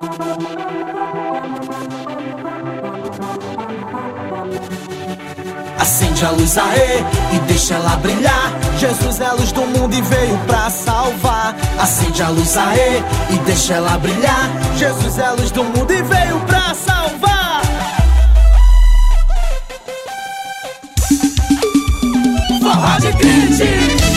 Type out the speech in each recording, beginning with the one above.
Acende a luz, aê, e deixa ela brilhar. Jesus é a luz do mundo e veio pra salvar. Acende a luz, aê, e deixa ela brilhar. Jesus é a luz do mundo e veio pra salvar. Forró de crente,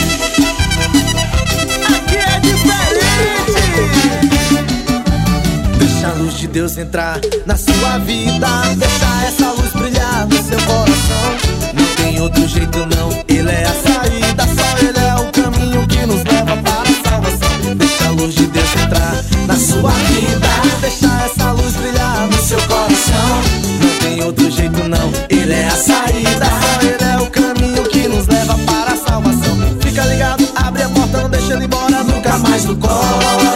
aqui é diferente. Deixa a luz de Deus entrar na sua vida. Deixa essa luz brilhar no seu coração. Não tem outro jeito não, Ele é a saída. Só Ele é o caminho que nos leva para a salvação. Deixa a luz de Deus entrar na sua vida. Deixa essa luz brilhar no seu coração. Não tem outro jeito não, Ele é a saída. Só Ele é o caminho que nos leva para a salvação. Fica ligado, abre a porta, não deixa Ele embora nunca mais do coração.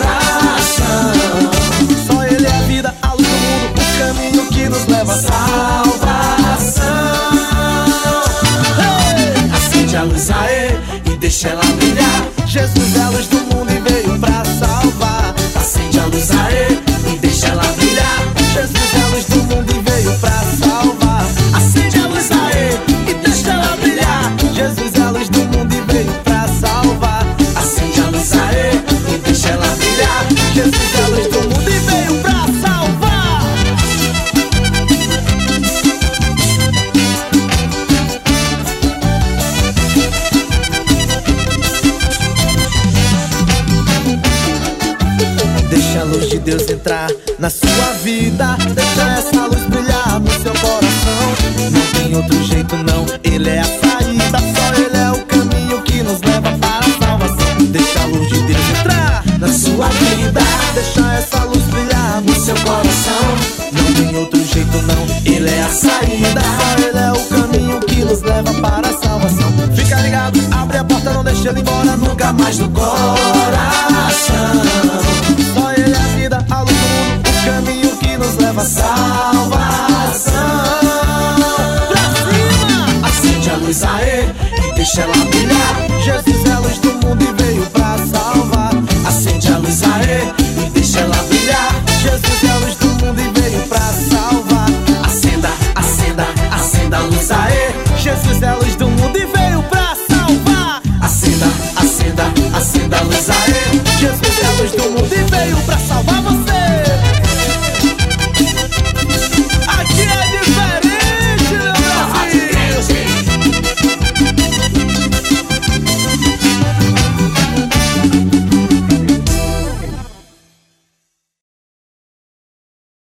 Só Ele é a vida, a luz do mundo, o caminho que nos leva a salvação. Acende a luz, aê, e deixa ela brilhar. Jesus é a luz do mundo e veio pra salvar. Acende a luz, aê, e deixa ela brilhar. Jesus é a luz do mundo e veio pra salvar. Acende a luz, aê, e deixa ela brilhar. Jesus é a luz do mundo e veio pra salvar. Acende a luz, aê, e deixa ela brilhar. Jesus é a luz do mundo e veio pra salvar. Deixa a luz de Deus entrar na sua vida. Deixa essa luz brilhar no seu coração. Não tem outro jeito não, Ele é a saída. Só Ele é o caminho que nos leva para a salvação. Deixa a luz de Deus entrar na sua vida. Deixa essa luz brilhar no seu coração. Não tem outro jeito não, Ele é a saída. Só Ele é o caminho que nos leva para a salvação. Fica ligado, abre a porta, não deixa Ele embora nunca mais do coração. Só Ele é a vida, a luz do mundo, o caminho que nos leva a salvação. Pra cima! Acende a luz, aê, e deixa ela brilhar. Jesus é a luz do mundo e veio pra salvar. Acende a luz, aê,